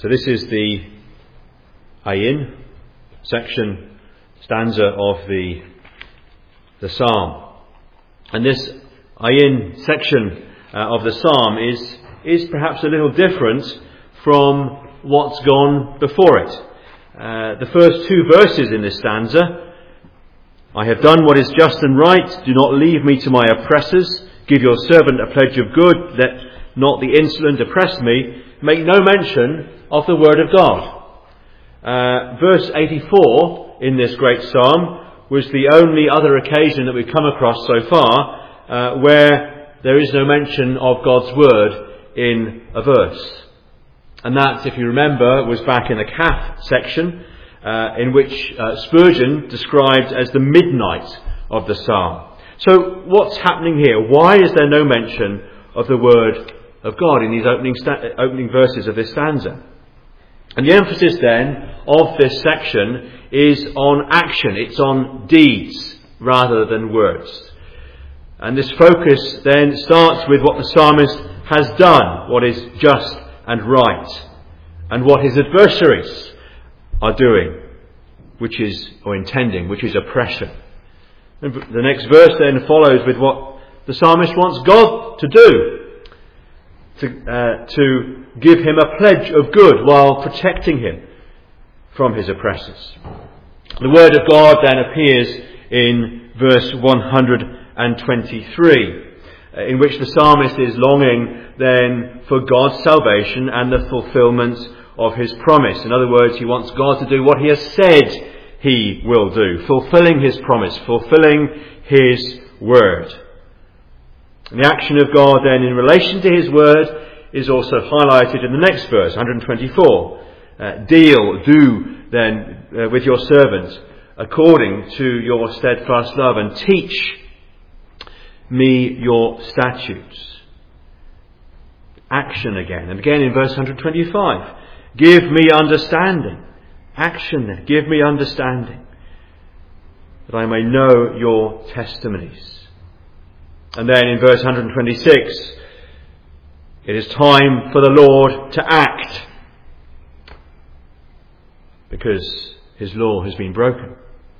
So this is the Ayin section, stanza of the psalm. And this Ayin section of the psalm is perhaps a little different from what's gone before it. The first two verses in this stanza: I have done what is just and right, do not leave me to my oppressors, give your servant a pledge of good, let not the insolent oppress me, make no mention of the word of God. Verse 84 in this great psalm was the only other occasion that we've come across so far where there is no mention of God's word in a verse. And that, if you remember, was back in the Kaf section, in which Spurgeon described as the midnight of the psalm. So what's happening here? Why is there no mention of the word of God in these opening verses of this stanza? And the emphasis then of this section is on action. It's on deeds rather than words. And this focus then starts with what the psalmist has done, what is just and right, and what his adversaries are doing, which is oppression. And the next verse then follows with what the psalmist wants God to do, to give him a pledge of good while protecting him from his oppressors. The word of God then appears in verse 123, in which the psalmist is longing then for God's salvation and the fulfillment of his promise. In other words, he wants God to do what he has said he will do, fulfilling his promise, fulfilling his word. And the action of God then in relation to his word is also highlighted in the next verse, 124. Do then with your servant according to your steadfast love, and teach me your statutes. Action again. And again in verse 125. Give me understanding. Action then. Give me understanding, that I may know your testimonies. And then in verse 126, it is time for the Lord to act, because his law has been broken.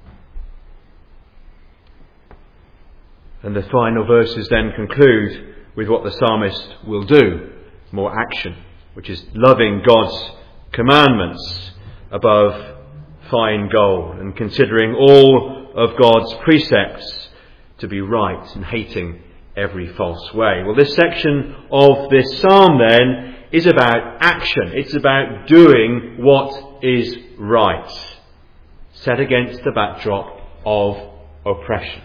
And the final verses then conclude with what the psalmist will do, more action, which is loving God's commandments above fine gold, and considering all of God's precepts to be right, and hating every false way. Well, this section of this psalm then is about action. It's about doing what is right, set against the backdrop of oppression.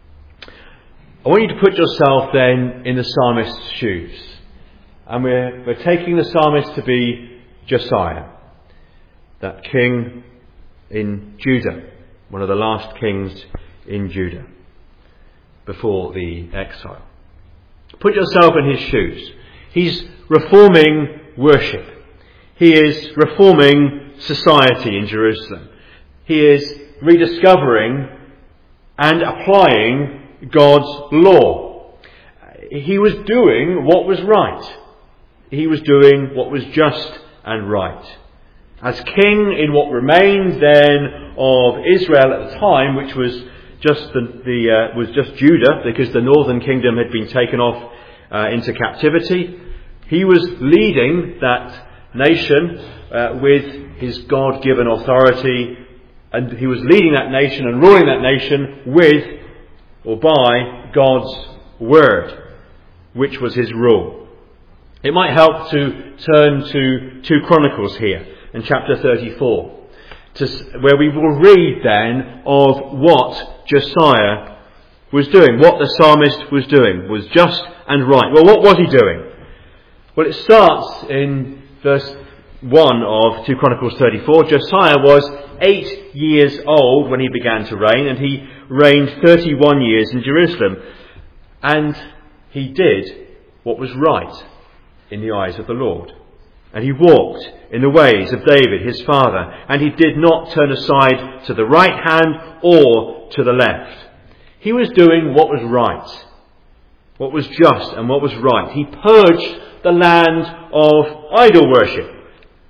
I want you to put yourself then in the psalmist's shoes. And we're taking the psalmist to be Josiah, that king in Judah, one of the last kings in Judah before the exile. Put yourself in his shoes. He's reforming worship. He is reforming society in Jerusalem. He is rediscovering and applying God's law. He was doing what was right. He was doing what was just and right. As king in what remained then of Israel at the time, which was just Judah, because the northern kingdom had been taken off into captivity, he was leading that nation with his God-given authority, and he was leading that nation and ruling that nation with or by God's word, which was his rule. It might help to turn to 2 Chronicles here in chapter 34, where we will read then of what Josiah was doing, what the psalmist was doing, was just and right. Well, what was he doing? Well, it starts in verse 1 of 2 Chronicles 34. Josiah was 8 years old when he began to reign, and he reigned 31 years in Jerusalem. And he did what was right in the eyes of the Lord. And he walked in the ways of David, his father, and he did not turn aside to the right hand or to the left. He was doing what was right, what was just and what was right. He purged the land of idol worship.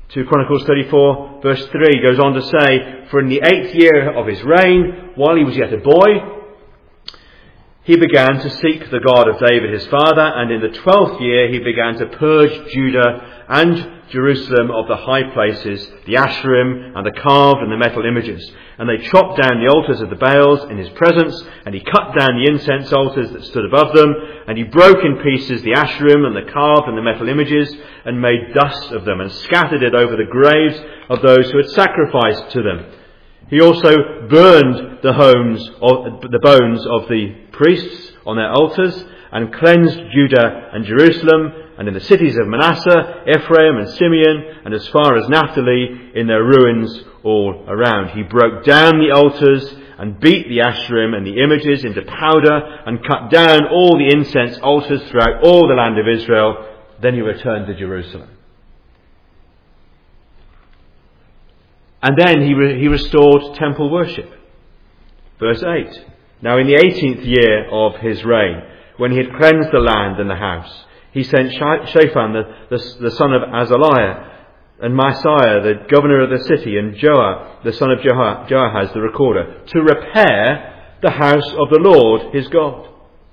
2 Chronicles 34 verse 3 goes on to say, "For in the 8th year of his reign, while he was yet a boy, he began to seek the God of David his father, and in the 12th year he began to purge Judah and Jerusalem of the high places, the Asherim and the carved and the metal images. And they chopped down the altars of the Baals in his presence, and he cut down the incense altars that stood above them, and he broke in pieces the Asherim and the carved and the metal images, and made dust of them, and scattered it over the graves of those who had sacrificed to them. He also burned the bones of the priests on their altars, and cleansed Judah and Jerusalem, and in the cities of Manasseh, Ephraim and Simeon, and as far as Naphtali, in their ruins all around. He broke down the altars and beat the Asherim and the images into powder, and cut down all the incense altars throughout all the land of Israel. Then he returned to Jerusalem." And then he restored temple worship. Verse 8. "Now in the 18th year of his reign, when he had cleansed the land and the house, he sent Shaphan, the son of Azaliah, and Maaseiah, the governor of the city, and Joah, the son of Joahaz, the recorder, to repair the house of the Lord his God."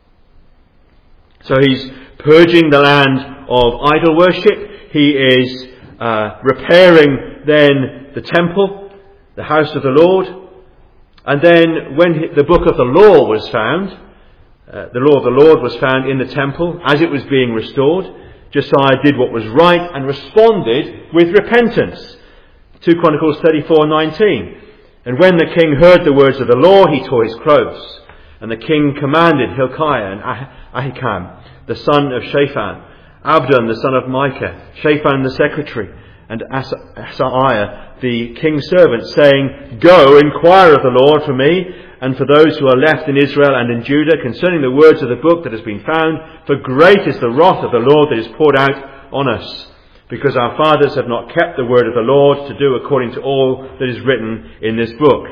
So he's purging the land of idol worship. He is repairing then the temple, the house of the Lord. And then when the book of the law was found, the law of the Lord was found in the temple as it was being restored, Josiah did what was right and responded with repentance. 2 Chronicles 34:19. "And when the king heard the words of the law, he tore his clothes. And the king commanded Hilkiah and Ahikam, the son of Shaphan, Abdon, the son of Micah, Shaphan the secretary, and Asaiah, the king's servant, saying, 'Go, inquire of the Lord for me, and for those who are left in Israel and in Judah, concerning the words of the book that has been found, for great is the wrath of the Lord that is poured out on us, because our fathers have not kept the word of the Lord to do according to all that is written in this book.'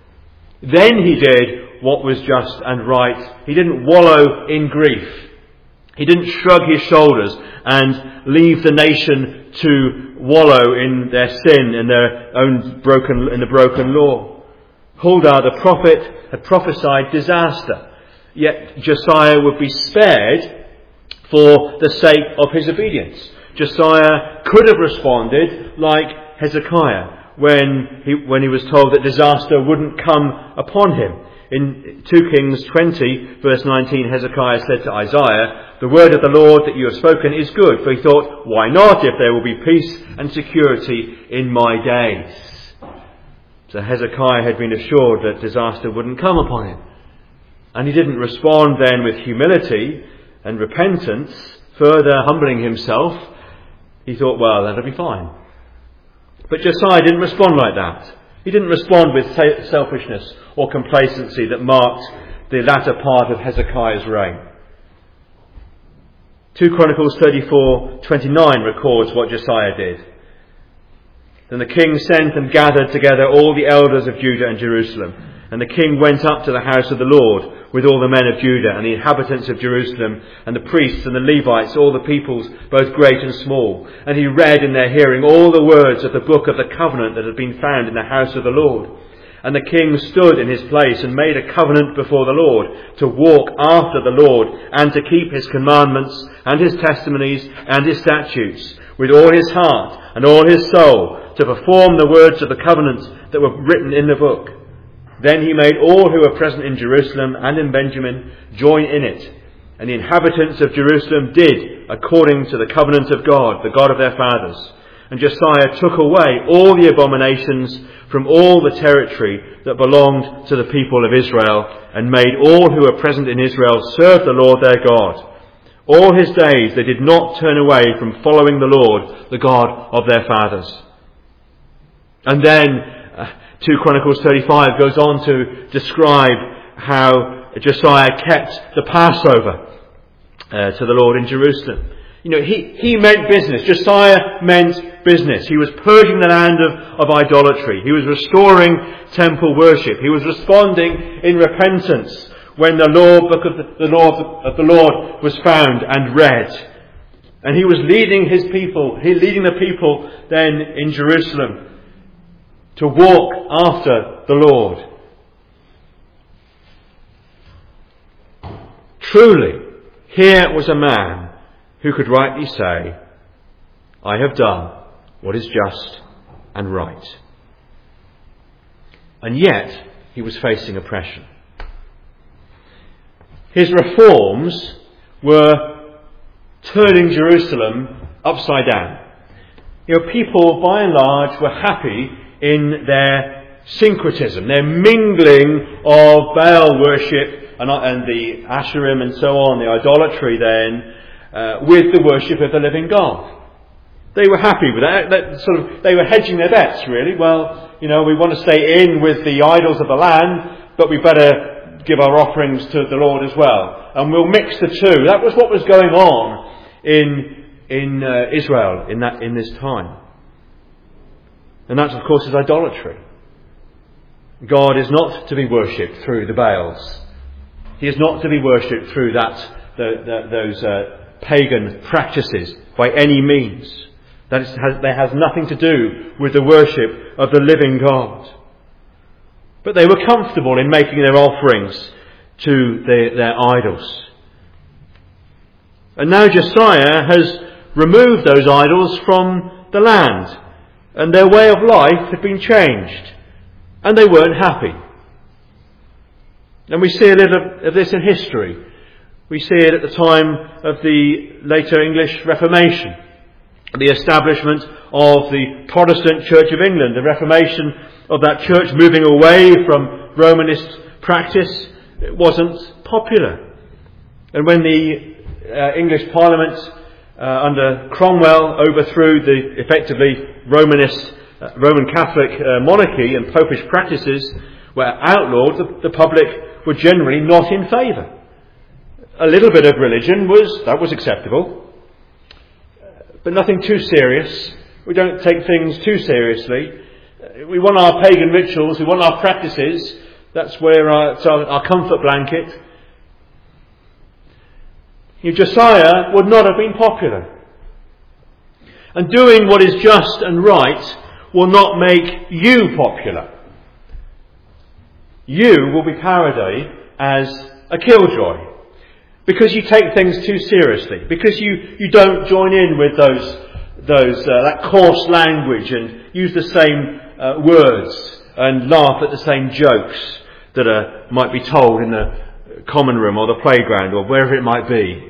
Then he did what was just and right. He didn't wallow in grief. He didn't shrug his shoulders and leave the nation to wallow in their sin and their own broken law. Huldah the prophet had prophesied disaster, yet Josiah would be spared for the sake of his obedience. Josiah could have responded like Hezekiah when he was told that disaster wouldn't come upon him. In 2 Kings 20 verse 19, Hezekiah said to Isaiah, "The word of the Lord that you have spoken is good." For he thought, "Why not, if there will be peace and security in my days?" So Hezekiah had been assured that disaster wouldn't come upon him. And he didn't respond then with humility and repentance, further humbling himself. He thought, well, that'll be fine. But Josiah didn't respond like that. He didn't respond with selfishness or complacency that marked the latter part of Hezekiah's reign. 2 Chronicles 34:29 records what Josiah did. "Then the king sent and gathered together all the elders of Judah and Jerusalem. And the king went up to the house of the Lord with all the men of Judah and the inhabitants of Jerusalem and the priests and the Levites, all the peoples, both great and small. And he read in their hearing all the words of the book of the covenant that had been found in the house of the Lord. And the king stood in his place and made a covenant before the Lord to walk after the Lord and to keep his commandments and his testimonies and his statutes with all his heart and all his soul, to perform the words of the covenant that were written in the book. Then he made all who were present in Jerusalem and in Benjamin join in it. And the inhabitants of Jerusalem did according to the covenant of God, the God of their fathers. And Josiah took away all the abominations from all the territory that belonged to the people of Israel, and made all who were present in Israel serve the Lord their God. All his days they did not turn away from following the Lord, the God of their fathers." And then 2 Chronicles 35 goes on to describe how Josiah kept the Passover to the Lord in Jerusalem. You know, he meant business. Josiah meant business. He was purging the land of idolatry. He was restoring temple worship. He was responding in repentance when the book of the Lord was found and read. And he was leading the people then in Jerusalem to walk after the Lord. Truly, here was a man who could rightly say, I have done what is just and right. And yet, he was facing oppression. His reforms were turning Jerusalem upside down. People by and large were happy in their syncretism, their mingling of Baal worship and the Asherim and so on, the idolatry then, with the worship of the living God. They were happy with that. They were hedging their bets, really. Well, we want to stay in with the idols of the land, but we better give our offerings to the Lord as well. And we'll mix the two. That was what was going on in Israel in this time. And that, of course, is idolatry. God is not to be worshipped through the Baals. He is not to be worshipped through those pagan practices by any means. That has nothing to do with the worship of the living God. But they were comfortable in making their offerings to their idols. And now Josiah has removed those idols from the land, and their way of life had been changed, and they weren't happy. And we see a little of this in history. We see it at the time of the later English Reformation, the establishment of the Protestant Church of England, the reformation of that church moving away from Romanist practice. It wasn't popular. And when the English Parliament under Cromwell overthrew the effectively Roman Catholic monarchy and popish practices were outlawed, the public were generally not in favour. A little bit of religion was acceptable, but nothing too serious. We don't take things too seriously. We want our pagan rituals, we want our practices. That's where it's our comfort blanket. Josiah would not have been popular. And doing what is just and right will not make you popular. You will be parodied as a killjoy because you take things too seriously, because you don't join in with that coarse language and use the same words and laugh at the same jokes that might be told in the common room or the playground or wherever it might be.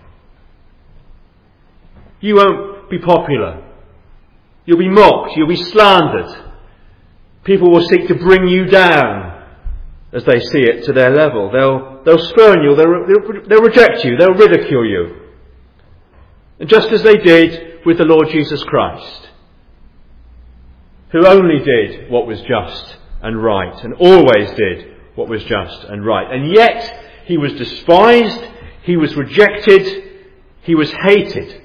You won't be popular. You'll be mocked. You'll be slandered. People will seek to bring you down as they see it to their level. They'll spurn you. They'll reject you. They'll ridicule you. And just as they did with the Lord Jesus Christ, who only did what was just and right, and always did what was just and right. And yet, he was despised, he was rejected, he was hated.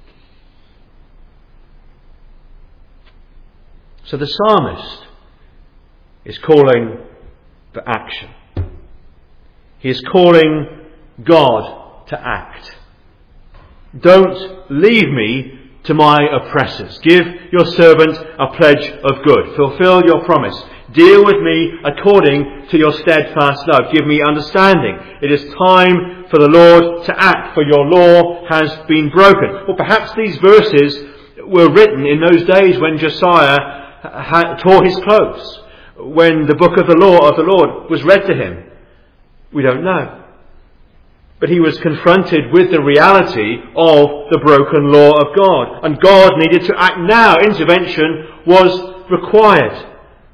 So the psalmist is calling for action. He is calling God to act. Don't leave me to my oppressors. Give your servant a pledge of good. Fulfill your promise. Deal with me according to your steadfast love. Give me understanding. It is time for the Lord to act, for your law has been broken. Well, perhaps these verses were written in those days when Josiah tore his clothes, when the book of the law of the Lord was read to him. We don't know. But he was confronted with the reality of the broken law of God. And God needed to act now. Intervention was required.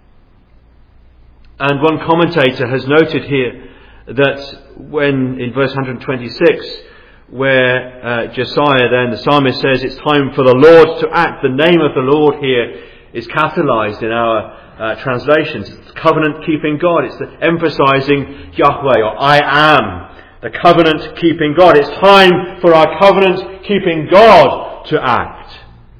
And one commentator has noted here that when in verse 126, where Josiah then, the psalmist says, it's time for the Lord to act. The name of the Lord here is capitalized in our translations. It's covenant-keeping God. It's emphasizing Yahweh, or I am. The covenant-keeping God. It's time for our covenant-keeping God to act.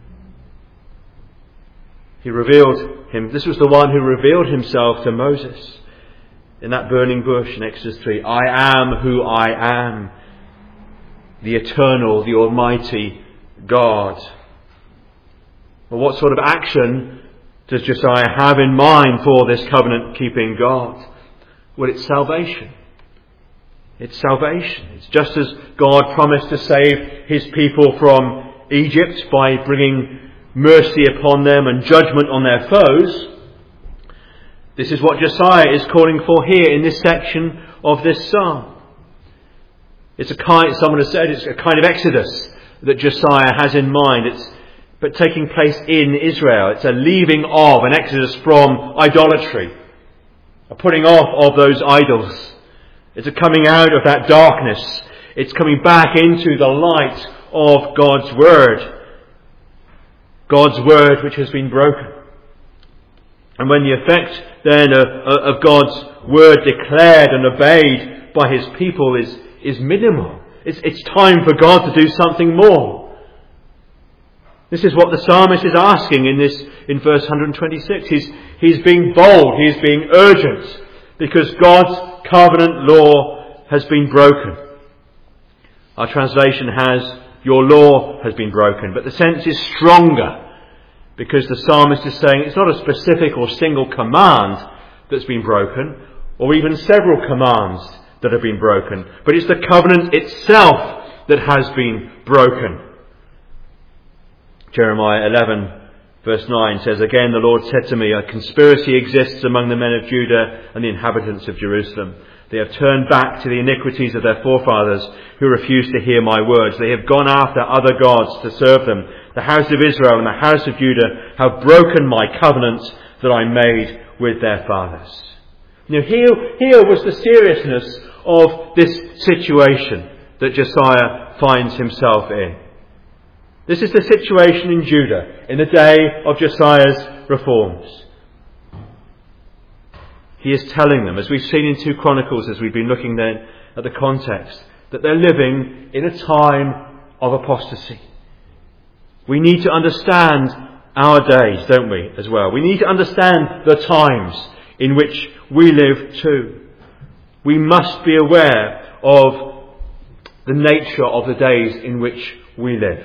He revealed him. This was the one who revealed himself to Moses in that burning bush in Exodus 3. I am who I am. The eternal, the almighty God. Well, what sort of action does Josiah have in mind for this covenant-keeping God? Well, it's salvation. It's salvation. It's just as God promised to save his people from Egypt by bringing mercy upon them and judgment on their foes. This is what Josiah is calling for here in this section of this psalm. It's someone has said, it's a kind of exodus that Josiah has in mind. But taking place in Israel. It's a leaving of, an exodus from idolatry. A putting off of those idols. It's a coming out of that darkness. It's coming back into the light of God's Word. God's Word which has been broken. And when the effect then of God's Word declared and obeyed by his people is minimal. It's time for God to do something more. This is what the psalmist is asking in verse 126. He's being bold, he's being urgent, because God's covenant law has been broken. Our translation has, your law has been broken, but the sense is stronger, because the psalmist is saying it's not a specific or single command that's been broken, or even several commands that have been broken, but it's the covenant itself that has been broken. Jeremiah 11 verse 9 says, again the Lord said to me, a conspiracy exists among the men of Judah and the inhabitants of Jerusalem. They have turned back to the iniquities of their forefathers who refused to hear my words. They have gone after other gods to serve them. The house of Israel and the house of Judah have broken my covenant that I made with their fathers. Now here was the seriousness of this situation that Josiah finds himself in. This is the situation in Judah in the day of Josiah's reforms. He is telling them, as we've seen in 2 Chronicles, as we've been looking then at the context, that they're living in a time of apostasy. We need to understand our days, don't we, as well? We need to understand the times in which we live too. We must be aware of the nature of the days in which we live.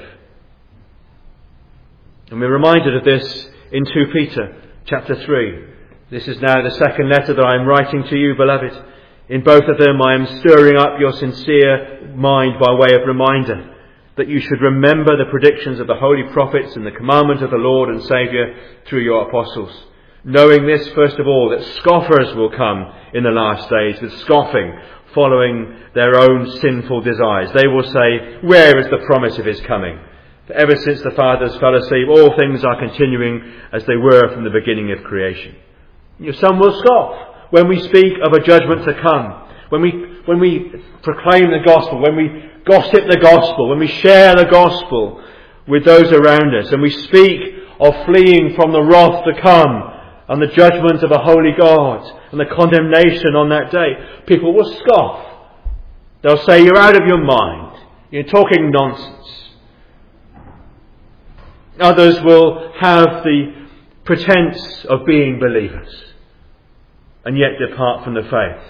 And we're reminded of this in 2 Peter chapter 3. This is now the second letter that I am writing to you, beloved. In both of them I am stirring up your sincere mind by way of reminder that you should remember the predictions of the holy prophets and the commandment of the Lord and Saviour through your apostles. Knowing this, first of all, that scoffers will come in the last days with scoffing, following their own sinful desires. They will say, where is the promise of his coming? For ever since the fathers fell asleep, all things are continuing as they were from the beginning of creation. Some will scoff when we speak of a judgment to come, when we proclaim the gospel, when we gossip the gospel, when we share the gospel with those around us, and we speak of fleeing from the wrath to come and the judgment of a holy God and the condemnation on that day. People will scoff. They'll say, you're out of your mind. You're talking nonsense. Others will have the pretense of being believers and yet depart from the faith.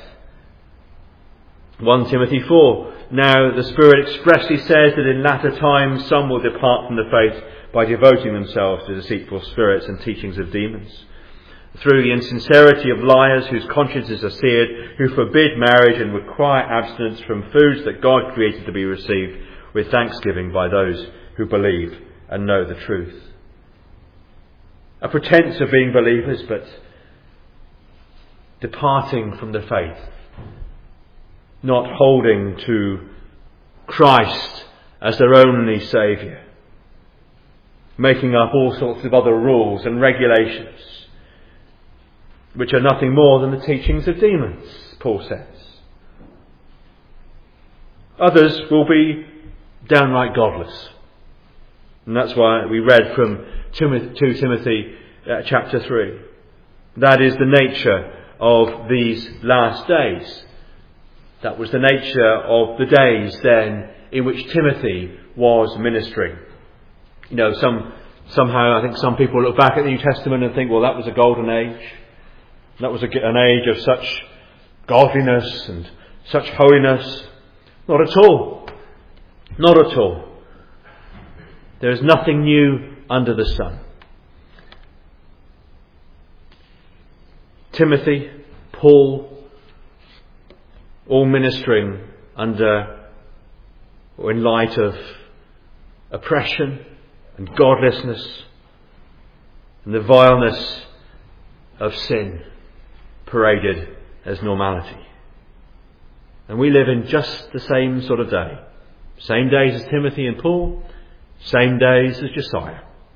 1 Timothy 4. Now the Spirit expressly says that in latter times some will depart from the faith by devoting themselves to deceitful spirits and teachings of demons, through the insincerity of liars whose consciences are seared, who forbid marriage and require abstinence from foods that God created to be received with thanksgiving by those who believe and know the truth. A pretense of being believers, but departing from the faith, not holding to Christ as their only Saviour, making up all sorts of other rules and regulations, which are nothing more than the teachings of demons, Paul says. Others will be downright godless. And that's why we read from 2 Timothy chapter 3. That is the nature of these last days. That was the nature of the days then in which Timothy was ministering. Somehow I think some people look back at the New Testament and think, well, that was a golden age. That was an age of such godliness and such holiness. Not at all. Not at all. There is nothing new under the sun. Timothy, Paul, all ministering under or in light of oppression and godlessness and the vileness of sin paraded as normality. And we live in just the same sort of day. Same days as Timothy and Paul, same days as Josiah.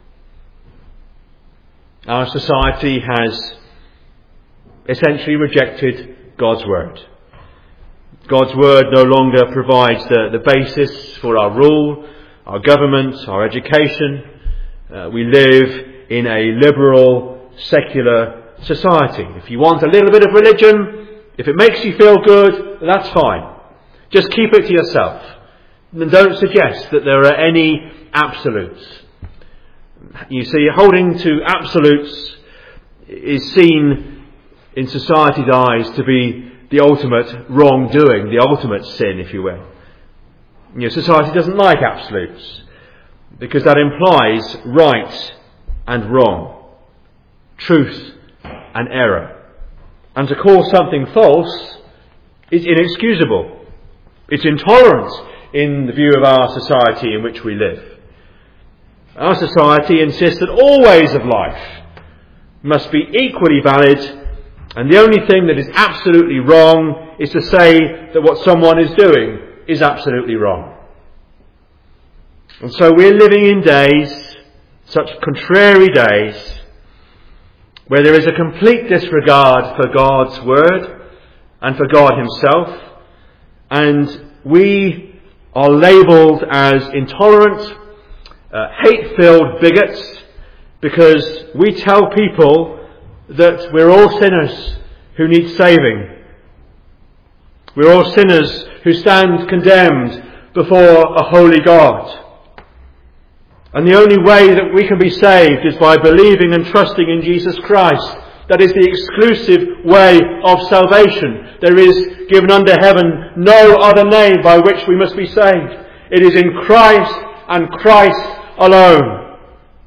Our society has essentially rejected God's word. God's word no longer provides the basis for our rule, our government, our education. We live in a liberal, secular society. If you want a little bit of religion, if it makes you feel good, that's fine. Just keep it to yourself. And don't suggest that there are any absolutes. You see, holding to absolutes is seen in society's eyes to be the ultimate wrongdoing, the ultimate sin, if you will. Society doesn't like absolutes because that implies right and wrong, truth and error. And to call something false is inexcusable. It's intolerant in the view of our society in which we live. Our society insists that all ways of life must be equally valid, and the only thing that is absolutely wrong is to say that what someone is doing is absolutely wrong. And so we're living in days, such contrary days, where there is a complete disregard for God's word and for God himself, and we are labelled as intolerant, hate-filled bigots because we tell people that we're all sinners who need saving. We're all sinners who stand condemned before a holy God. And the only way that we can be saved is by believing and trusting in Jesus Christ. That is the exclusive way of salvation. There is given under heaven no other name by which we must be saved. It is in Christ and Christ alone.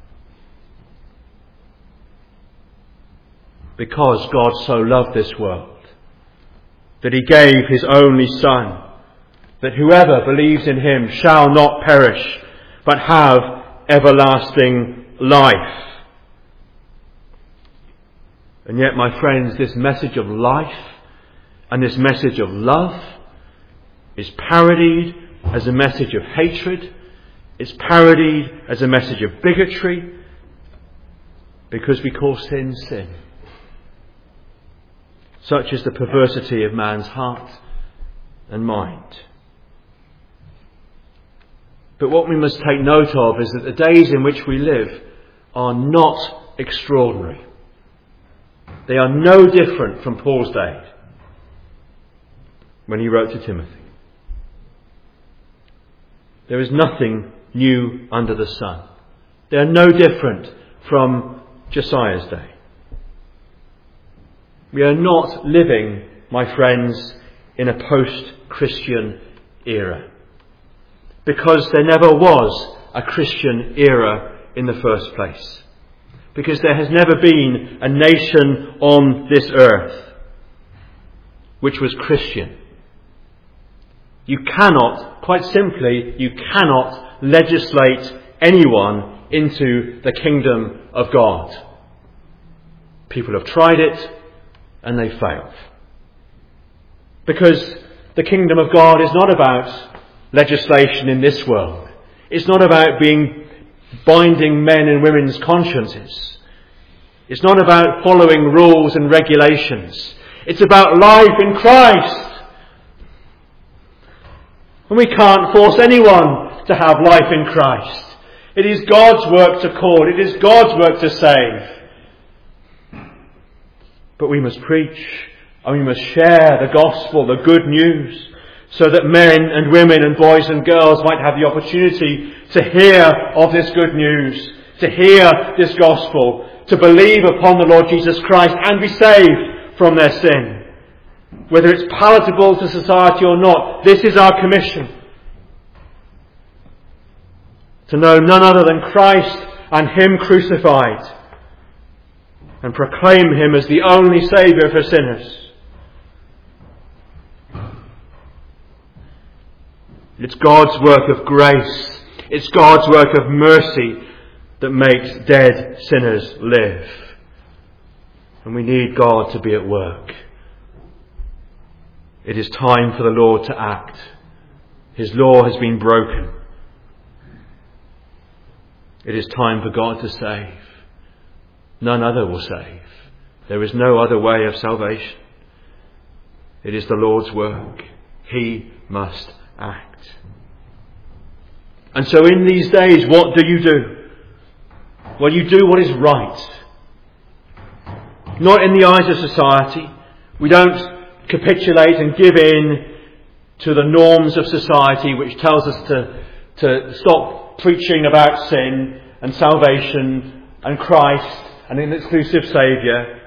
Because God so loved this world that he gave his only Son, that whoever believes in him shall not perish, but have everlasting life. And yet, my friends, this message of life and this message of love is parodied as a message of hatred. It's parodied as a message of bigotry because we call sin sin. Such is the perversity of man's heart and mind. But what we must take note of is that the days in which we live are not extraordinary. They are no different from Paul's day when he wrote to Timothy. There is nothing new under the sun. They are no different from Josiah's day. We are not living, my friends, in a post-Christian era, because there never was a Christian era in the first place. Because there has never been a nation on this earth which was Christian. You cannot, quite simply, you cannot legislate anyone into the kingdom of God. People have tried it and they failed. Because the kingdom of God is not about legislation in this world. It's not about binding men and women's consciences. It's not about following rules and regulations. It's about life in Christ. And we can't force anyone to have life in Christ. It is God's work to call. It is God's work to save. But we must preach and we must share the gospel, the good news, so that men and women and boys and girls might have the opportunity to hear of this good news, to hear this gospel, to believe upon the Lord Jesus Christ and be saved from their sin. Whether it's palatable to society or not, this is our commission. to know none other than Christ and Him crucified, and proclaim Him as the only Saviour for sinners. It's God's work of grace, it's God's work of mercy that makes dead sinners live. And we need God to be at work. It is time for the Lord to act. His law has been broken. It is time for God to save. None other will save. There is no other way of salvation. It is the Lord's work. He must act. And so in these days, what do? Well, you do what is right. Not in the eyes of society. We don't capitulate and give in to the norms of society, which tells us to stop preaching about sin and salvation and Christ and an exclusive Saviour.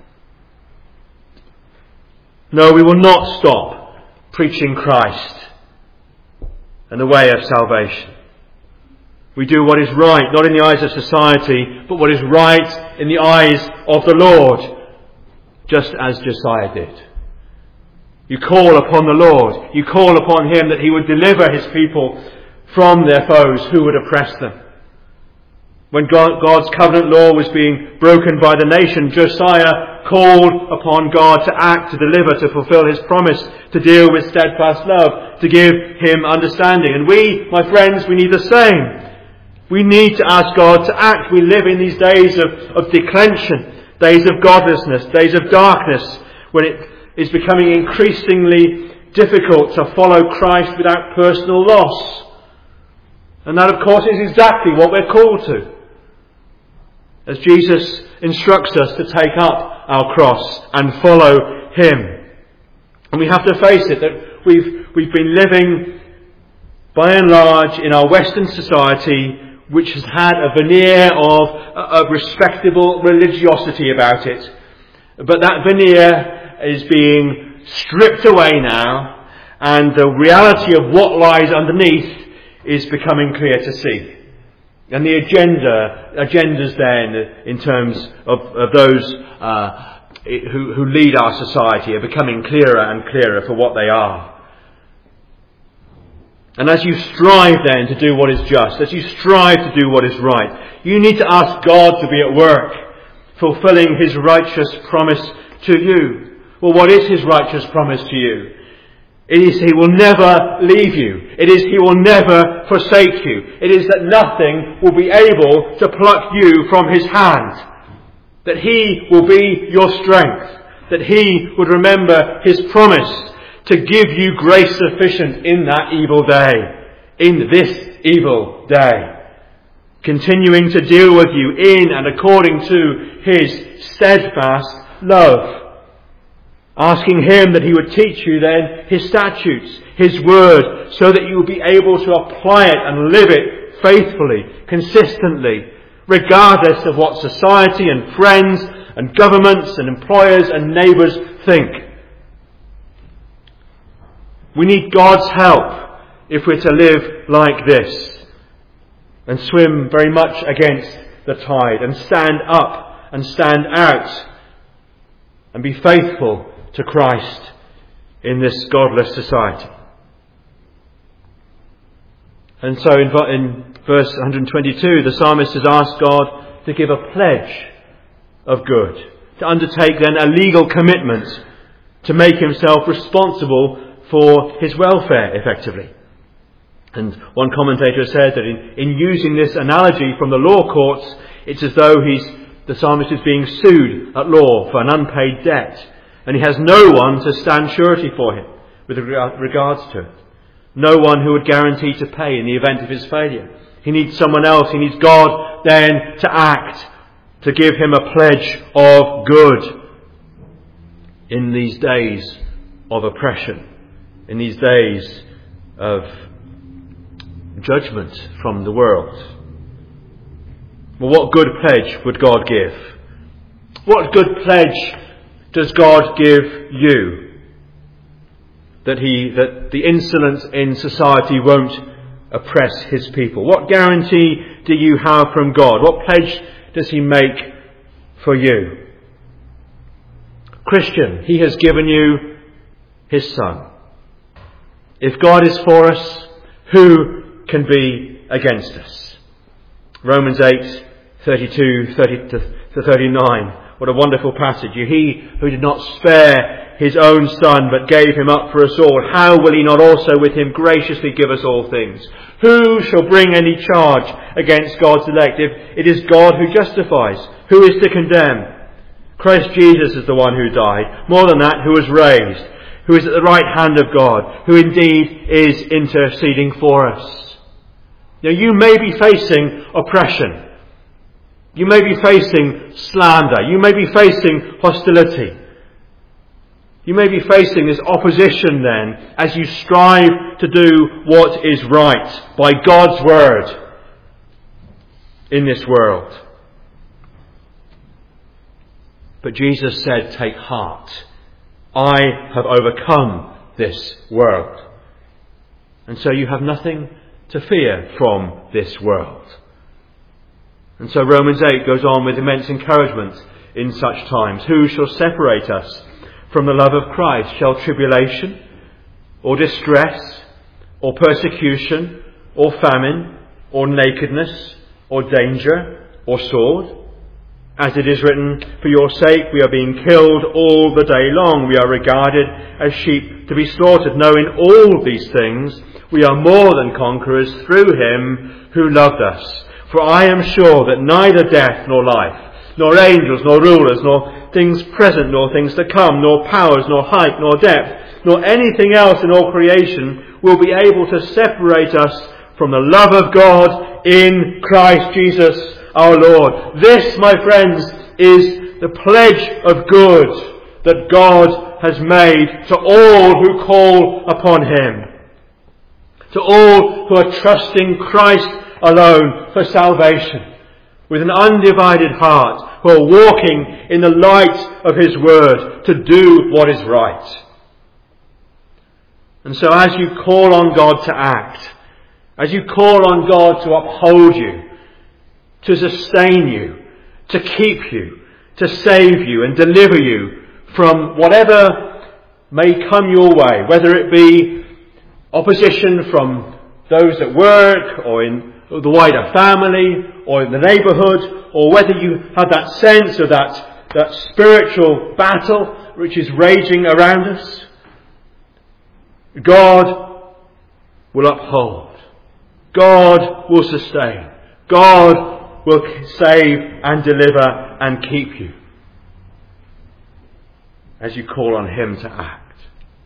No, we will not stop preaching Christ and the way of salvation. We do what is right, not in the eyes of society, but what is right in the eyes of the Lord, just as Josiah did. You call upon the Lord. You call upon Him that He would deliver His people from their foes who would oppress them. When God's covenant law was being broken by the nation, Josiah called upon God to act, to deliver, to fulfill His promise, to deal with steadfast love, to give Him understanding. And we, my friends, we need the same. We need to ask God to act. We live in these days of declension, days of godlessness, days of darkness, when it is becoming increasingly difficult to follow Christ without personal loss. And that, of course, is exactly what we're called to, as Jesus instructs us to take up our cross and follow Him. And we have to face it, that we've been living, by and large, in our Western society, which has had a veneer of respectable religiosity about it. But that veneer is being stripped away now, and the reality of what lies underneath is becoming clear to see. And the agendas then, in terms of those who lead our society, are becoming clearer and clearer for what they are. And as you strive then to do what is just, as you strive to do what is right, you need to ask God to be at work, fulfilling His righteous promise to you. Well, what is His righteous promise to you? It is He will never leave you. It is He will never forsake you. It is that nothing will be able to pluck you from His hand. That He will be your strength. That He would remember His promise to give you grace sufficient in that evil day. In this evil day. Continuing to deal with you in and according to His steadfast love. Asking Him that He would teach you then His statutes, His word, so that you will be able to apply it and live it faithfully, consistently, regardless of what society and friends and governments and employers and neighbours think. We need God's help if we're to live like this and swim very much against the tide and stand up and stand out and be faithful to Christ in this godless society. And so in verse 122, the psalmist has asked God to give a pledge of good, to undertake then a legal commitment to make himself responsible for his welfare effectively. And one commentator said that in using this analogy from the law courts, it's as though the psalmist is being sued at law for an unpaid debt. And he has no one to stand surety for him with regards to it. No one who would guarantee to pay in the event of his failure. He needs someone else. He needs God then to act, to give him a pledge of good in these days of oppression, in these days of judgment from the world. Well, what good pledge would God give? What good pledge does God give you? That the insolence in society won't oppress his people? What guarantee do you have from God? What pledge does he make for you? Christian, he has given you his Son. If God is for us, who can be against us? Romans 8, 32 to 39. What a wonderful passage. He who did not spare his own Son, but gave him up for us all, how will he not also with him graciously give us all things? Who shall bring any charge against God's elect? If it is God who justifies, who is to condemn? Christ Jesus is the one who died. More than that, who was raised, who is at the right hand of God, who indeed is interceding for us. Now, you may be facing oppression. You may be facing slander. You may be facing hostility. You may be facing this opposition then as you strive to do what is right by God's word in this world. But Jesus said, take heart. I have overcome this world. And so you have nothing to fear from this world. And so Romans 8 goes on with immense encouragement in such times. Who shall separate us from the love of Christ? Shall tribulation, or distress, or persecution, or famine, or nakedness, or danger, or sword? As it is written, for your sake we are being killed all the day long. We are regarded as sheep to be slaughtered. No, in all these things we are more than conquerors through him who loved us. For I am sure that neither death nor life, nor angels, nor rulers, nor things present, nor things to come, nor powers, nor height, nor depth, nor anything else in all creation will be able to separate us from the love of God in Christ Jesus our Lord. This, my friends, is the pledge of good that God has made to all who call upon him. To all who are trusting Christ alone for salvation, with an undivided heart, who are walking in the light of his word to do what is right. And so as you call on God to act, as you call on God to uphold you, to sustain you, to keep you, to save you and deliver you from whatever may come your way, whether it be opposition from those at work or in the wider family or in the neighbourhood, or whether you have that sense of that spiritual battle which is raging around us, God will uphold. God will sustain. God will save and deliver and keep you as you call on him to act.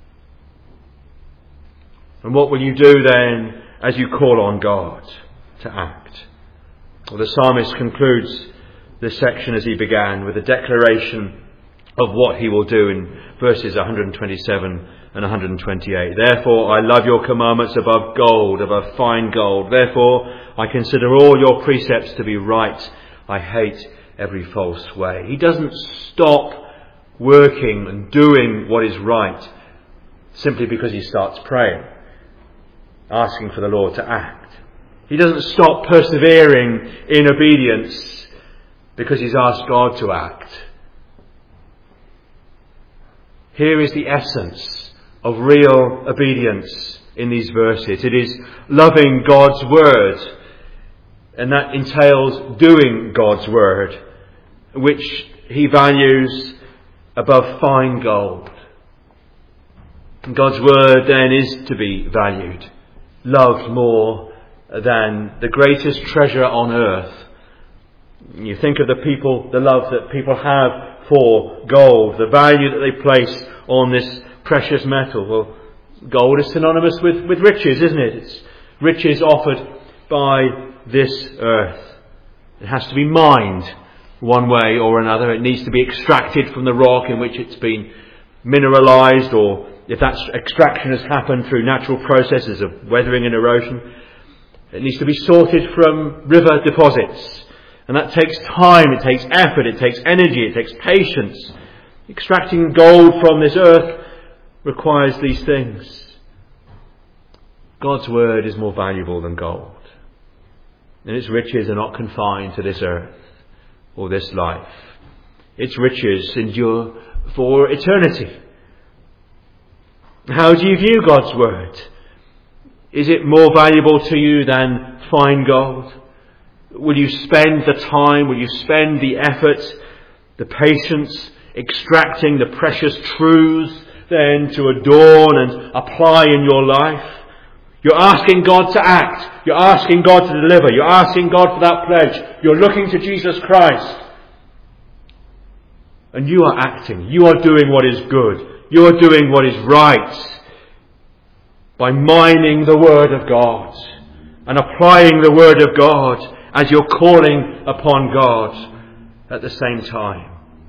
And what will you do then as you call on God to act? Well, the psalmist concludes this section as he began with a declaration of what he will do in verses 127 and 128. Therefore I love your commandments above gold, above fine gold. Therefore I consider all your precepts to be right. I hate every false way. He doesn't stop working and doing what is right simply because he starts praying, asking for the Lord to act. He doesn't stop persevering in obedience because he's asked God to act. Here is the essence of real obedience in these verses. It is loving God's word, and that entails doing God's word, which he values above fine gold. And God's word then is to be valued, loved more than the greatest treasure on earth. You think of the love that people have for gold, the value that they place on this precious metal. Well, gold is synonymous with riches, isn't it? It's riches offered by this earth. It has to be mined one way or another. It needs to be extracted from the rock in which it's been mineralized, or if that extraction has happened through natural processes of weathering and erosion, it needs to be sorted from river deposits. And that takes time, it takes effort, it takes energy, it takes patience. Extracting gold from this earth requires these things. God's word is more valuable than gold. And its riches are not confined to this earth or this life. Its riches endure for eternity. How do you view God's word? Is it more valuable to you than fine gold? Will you spend the time, will you spend the effort, the patience, extracting the precious truths then to adorn and apply in your life? You're asking God to act. You're asking God to deliver. You're asking God for that pledge. You're looking to Jesus Christ. And you are acting. You are doing what is good. You are doing what is right by mining the Word of God and applying the Word of God as you're calling upon God at the same time.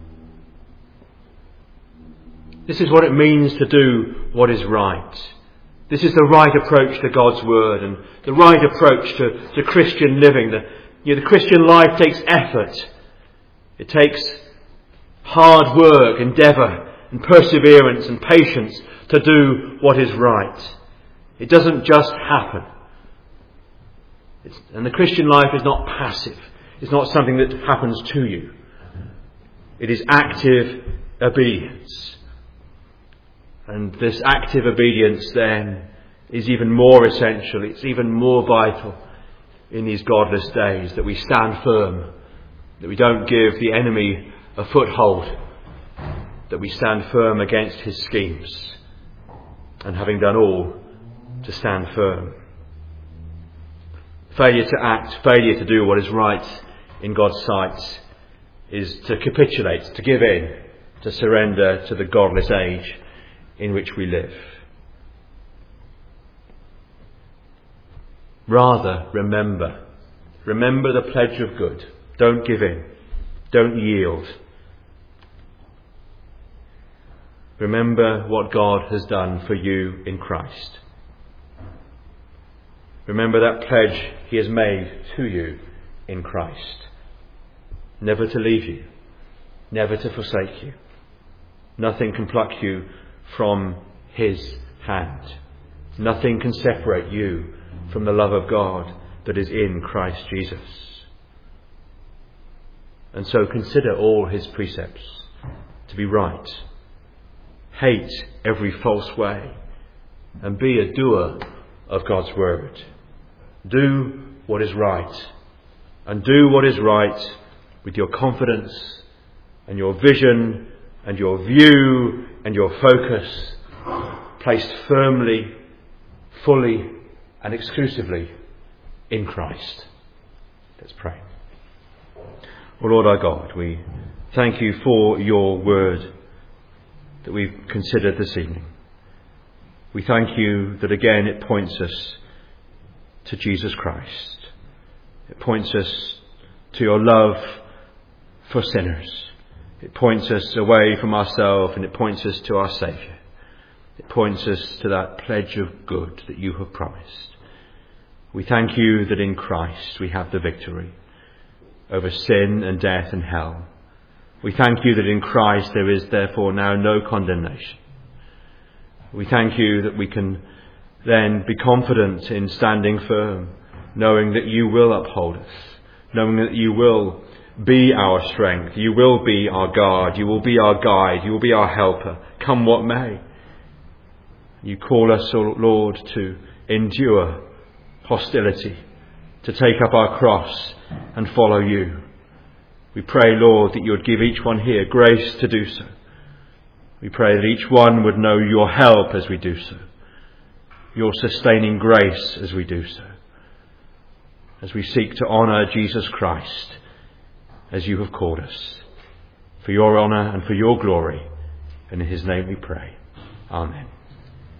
This is what it means to do what is right. This is the right approach to God's Word and the right approach to Christian living. The Christian life takes effort. It takes hard work, endeavour and perseverance and patience to do what is right. It doesn't just happen. And the Christian life is not passive. It's not something that happens to you. It is active obedience. And this active obedience then is even more essential. It's even more vital in these godless days, that we stand firm, that we don't give the enemy a foothold, that we stand firm against his schemes, and having done all, to stand firm. Failure to act, failure to do what is right in God's sight is to capitulate, to give in, to surrender to the godless age in which we live. Rather, remember the pledge of good. Don't give in. Don't yield. Remember what God has done for you in Christ. Remember that pledge he has made to you in Christ. Never to leave you. Never to forsake you. Nothing can pluck you from his hand. Nothing can separate you from the love of God that is in Christ Jesus. And so consider all his precepts to be right. Hate every false way and be a doer of God's word. Do what is right, and do what is right with your confidence and your vision and your view and your focus placed firmly, fully and exclusively in Christ. Let's pray. O Lord our God, we thank you for your word that we've considered this evening. We thank you that again it points us to Jesus Christ. It points us to your love for sinners. It points us away from ourselves and it points us to our Saviour. It points us to that pledge of good that you have promised. We thank you that in Christ we have the victory over sin and death and hell. We thank you that in Christ there is therefore now no condemnation. We thank you that we can then be confident in standing firm, knowing that you will uphold us, knowing that you will be our strength, you will be our guard, you will be our guide, you will be our helper, come what may. You call us, O Lord, to endure hostility, to take up our cross and follow you. We pray, Lord, that you would give each one here grace to do so. We pray that each one would know your help as we do so, your sustaining grace as we do so, as we seek to honour Jesus Christ as you have called us, for your honour and for your glory. And in his name we pray. Amen.